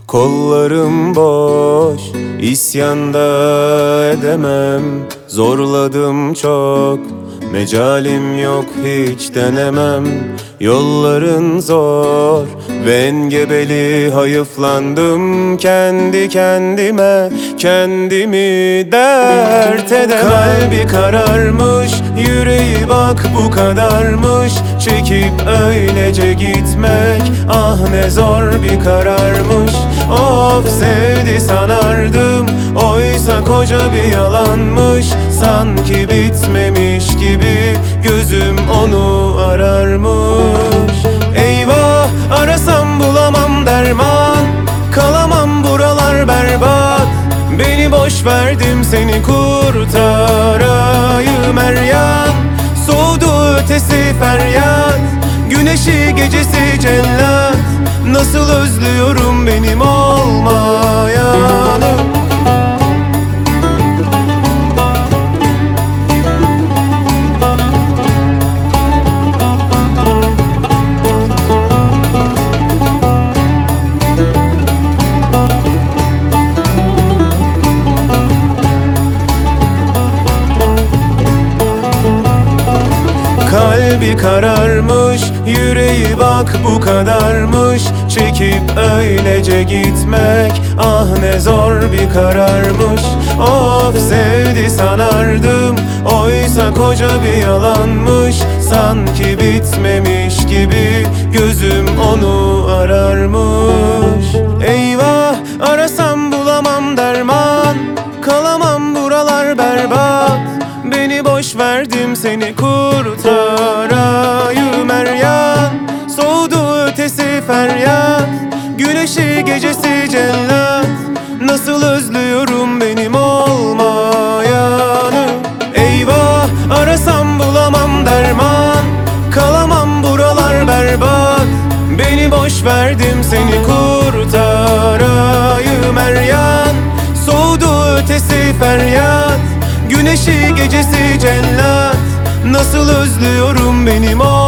Kollarım boş, isyanda edemem. Zorladım çok, mecalim yok hiç denemem. Yolların zor ve engebeli, hayıflandım kendi kendime. Kendimi dert edemem. Kalbi kararmış, yüreği bak bu kadarmış. Çekip öylece gitmek, ah ne zor bir kararmış. Of, sevdi sanardım, oysa koca bir yalanmış. Sanki bitmemiş gibi gözüm onu ararmış. Eyvah, arasam bulamam derman, kalamam buralar berbat. Beni boş verdim, seni kurtarayım er yan. Soğudu ötesi feryat, güneşi gecesi cellat. Nasıl özlüyorum benim olmayanı. Kalbi kararmış, yüreği bak bu kadarmış. Çekip öylece gitmek, ah ne zor bir kararmış. Of, sevdi sanardım, oysa koca bir yalanmış. Sanki bitmemiş gibi gözüm onu ararmış. Eyvah, arasam bulamam derman, kalamam buralar berbat. Beni boş verdim, seni kurtarayım er yan. Soğudu ötesi feryat, güneşi gecesi cellat. Nasıl özlüyorum benim olmayanı. Eyvah, arasam bulamam derman, kalamam buralar berbat. Beni boş verdim, seni kurtarayım er yan. Soğudu ötesi feryat, güneşi gecesi cellat. Nasıl özlüyorum benim